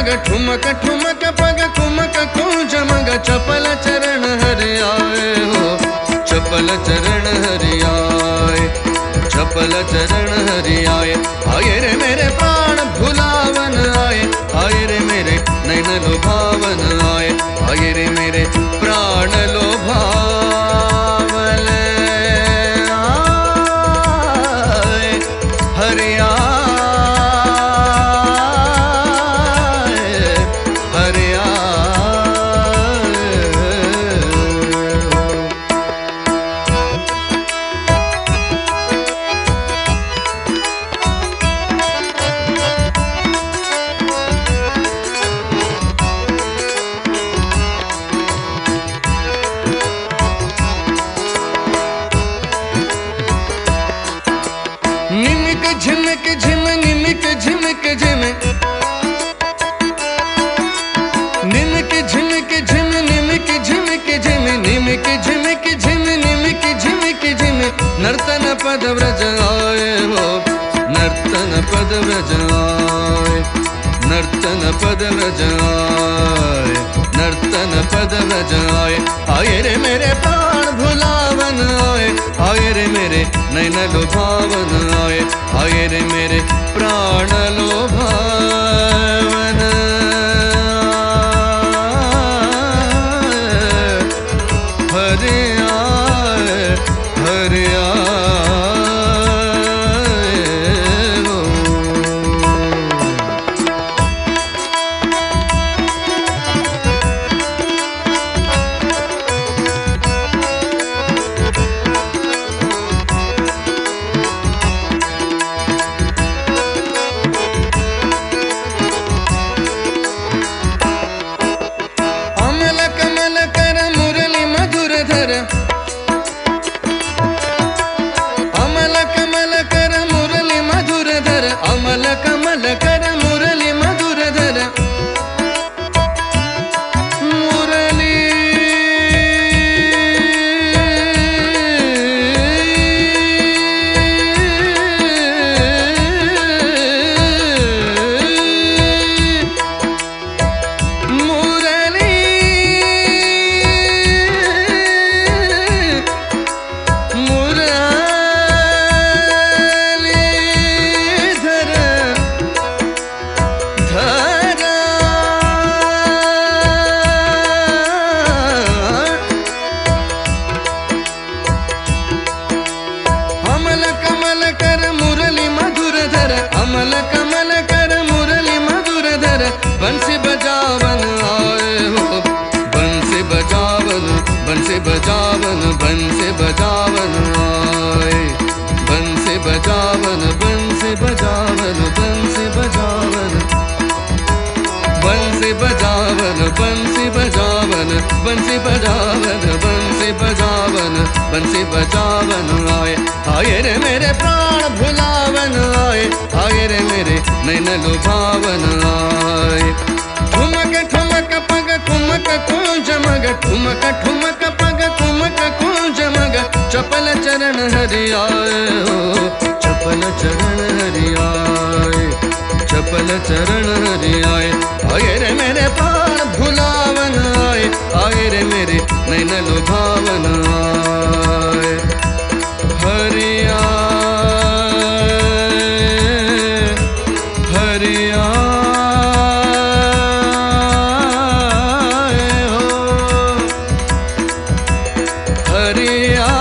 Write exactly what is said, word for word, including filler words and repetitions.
मग ठुमक ठुमक पग कुमक कुंज मग चपल चरण हरि आए हो, चपल चरण हरि आए, चपल चरण हरि आए। आए रे मेरे प्राण भुलावन आए, आए रे मेरे नैन लुभावन आए, आए रे मेरे प्राण लुभावन आए, हरि आए, हरि आए। निमिक झिमिक झिम निमिक झिमिक झिम, निमिक झिमिक झिम निमिक झिमिक झिम, निमिक झिमिक झिम निमिक झिमिक झिम। नर्तन पद व्रज आए हो, नर्तन पद व्रज आए, नर्तन पद व्रज आए, नर्तन पद व्रज आए। आए रे मेरे प्राण भुलावन आए, आए रे मेरे नैन लुभावन आए, आए रे मेरे प्राण लुभावन आए, हरि आए, हरि आए हो। अमल कमल कर मुरली मधुर धर, अमल कमल कर मुरली मधुर धर, अमल कमल कर मुरली मधुर धर। मुरली मुरली मुरलीधर धर, अमल कमल कर मुरली मधुर धर, अमल कमल कर मुरली मधुर धर। बंसी बजावन आए हो, बंसी बजावन, बंसी बजावन, बंसी बजावन आए, बंसी बजावन, बंसी बजावन, बंसी बजावन, बंसी बजावन, बंसी बजावन, बंसी बजावन, बंसी बजावन, बंसी बजावन आए। आए रे मेरे प्राण भुलावन आए, आए रे मेरे नैन लुभावन आए। ठुमक ठुमक पग कुमक कुंज मग, ठुमक ठुमक पग कुमक कुंज मग चपल चरण हरि आए हो, चपल चरण हरि आए, चपल चरण हरि आए। आए रे मेरे प्राण भुलावन आए, आए रे मेरे नैन लुभावन आए, हरि आए, हरि आए हो, हरि आए।